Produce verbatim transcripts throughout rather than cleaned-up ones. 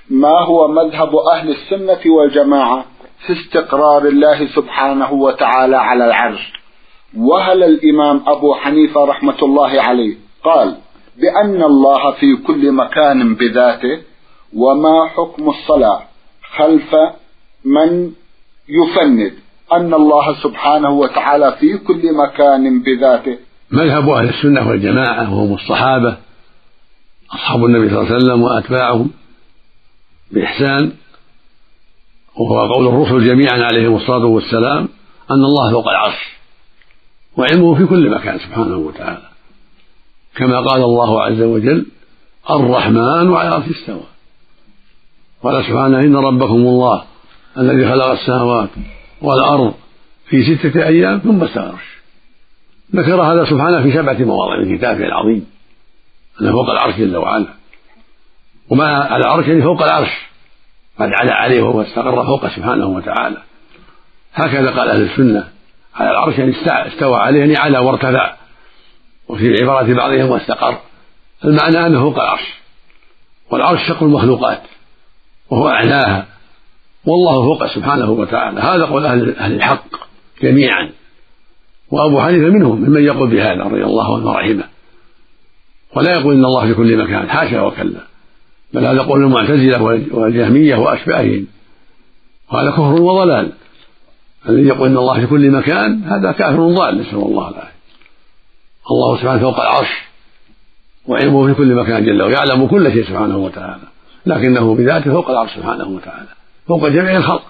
ما هو مذهب أهل السنة والجماعة في استقرار الله سبحانه وتعالى على العرش؟ وهل الإمام أبو حنيفة رحمة الله عليه قال بأن الله في كل مكان بذاته؟ وما حكم الصلاة خلف من يفند أن الله سبحانه وتعالى في كل مكان بذاته؟ مذهب أهل السنة والجماعة وهم الصحابة أصحاب النبي صلى الله عليه وسلم وأتباعهم بإحسان، وهو قول الرسل جميعا عليهم الصلاة والسلام أن الله فوق العرش وعلمه في كل مكان سبحانه وتعالى، كما قال الله عز وجل الرحمن على العرش استوى. قال سبحانه إن ربكم الله الذي خلق السماوات والأرض في ستة أيام ثم استوى على العرش. ذكر هذا سبحانه في سبعة مواضع من كتابه العظيم أنه فوق العرش جل وعلا، وما على العرش يعني فوق العرش قد علا عليه وهو استقر فوق سبحانه وتعالى. هكذا قال أهل السنة على العرش يعني استوى عليه يعني على وارتفع، وفي عبارة بعضهم واستقر، المعنى أنه فوق العرش، والعرش شق المخلوقات وهو أعلاها، والله فوق سبحانه وتعالى. هذا قول أهل الحق جميعا، وأبو حنيفة منهم ممن يقول بهذا رضي الله عنه ورحمه، ولا يقول إن الله في كل مكان، حاشا وكلا، بل هذا قول المعتزلة والجهمية وأشباههم، وهذا كفر وضلال. الذي يقول إن الله في كل مكان هذا كافر ضال، نسأل الله العافية. الله سبحانه فوق العرش وعلمه في كل مكان جل ويعلم كل شيء سبحانه وتعالى، لكنه بذاته فوق العرش سبحانه وتعالى فوق جميع الخلق.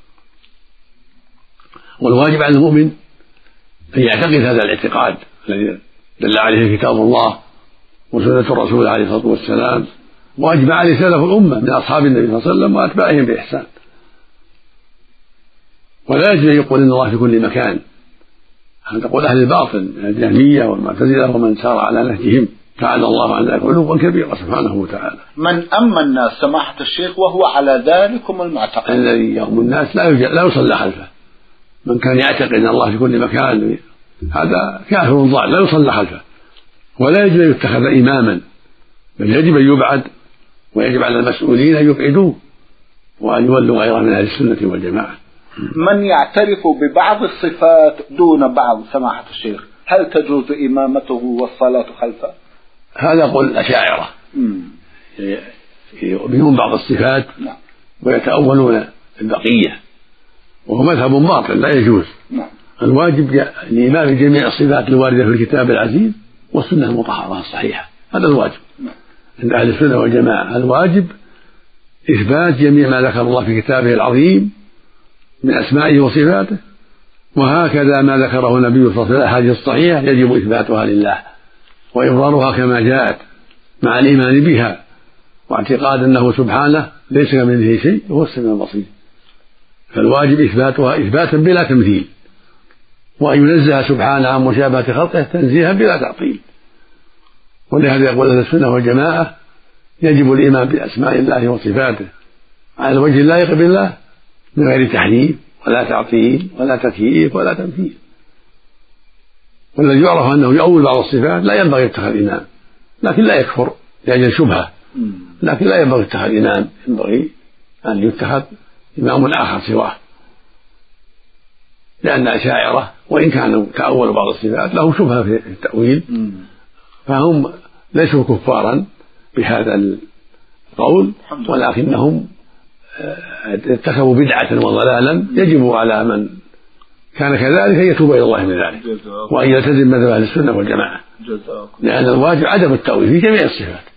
والواجب على المؤمن أن يعتقد هذا الاعتقاد الذي دل عليه كتاب الله وسنة الرسول عليه الصلاة والسلام، وأجمع عليه سلف الأمة من أصحاب النبي صلى الله عليه وسلم وأتباعهم بإحسان. ولا يجب أن يقول إن الله في كل مكان، هذا قول أهل الباطل الجهمية والمعتزلة ومن سار على نهجهم، تعالى الله عن ذلك علوا كبيرا سبحانه وتعالى. من أما الناس سماحة الشيخ وهو على ذلكم المعتقد الذي يؤم الناس لا لا يصلى خلفه. من كان يعتقد أن الله في كل مكان هذا كافر ضال لا يصلى خلفه، ولا يجب أن يتخذ إماما، بل يجب أن يبعد، ويجب على المسؤولين أن يبعدوه وأن يولوا غيره من أهل السنة والجماعة. من يعترف ببعض الصفات دون بعض سماحة الشيخ هل تجوز إمامته والصلاة خلفه؟ هذا قول الأشاعرة يؤمنون بعض الصفات ويتأولون البقية، وهو مذهب باطل لا يجوز. الواجب لإمام جميع الصفات الواردة في الكتاب العزيز والسنة المطهرة الصحيحة، هذا الواجب عند أهل السنة والجماعة. الواجب إثبات جميع ما ذكر الله في كتابه العظيم من أسمائه وصفاته، وهكذا ما ذكره النبي صلى الله عليه وسلم الأحاديث الصحيحة يجب إثباتها لله وإبرارها كما جاءت مع الإيمان بها، واعتقاد أنه سبحانه ليس كمثله شيء وهو السميع البصير. فالواجب إثباتها إثباتا بلا تمثيل، وأن ينزه سبحانه عن مشابهة خلقه تنزيها بلا تعطيل. ولهذا يقول أهل السنة والجماعة يجب الإيمان بأسماء الله وصفاته على الوجه اللائق بالله من غير تحريف ولا تعطيل ولا تكييف ولا تمثيل. والذي يعرف أنه يؤول بعض الصفات لا ينبغي اتخاذ إمام، لكن لا يكفر لأجل شبهة، لكن لا ينبغي اتخاذ إمام، ينبغي أن يتخذ إمام آخر سواه، لأن أشاعرة وإن كانوا تأولوا بعض الصفات له شبهة في التأويل، فهم ليسوا كفارا بهذا القول، ولكنهم ارتكبوا بدعة وضلالا يجب على من كان كذلك أن يتوب إلى الله من ذلك وأن يلتزم مذهب أهل السنة والجماعة، لأن الواجب عدم التأويل في جميع الصفات.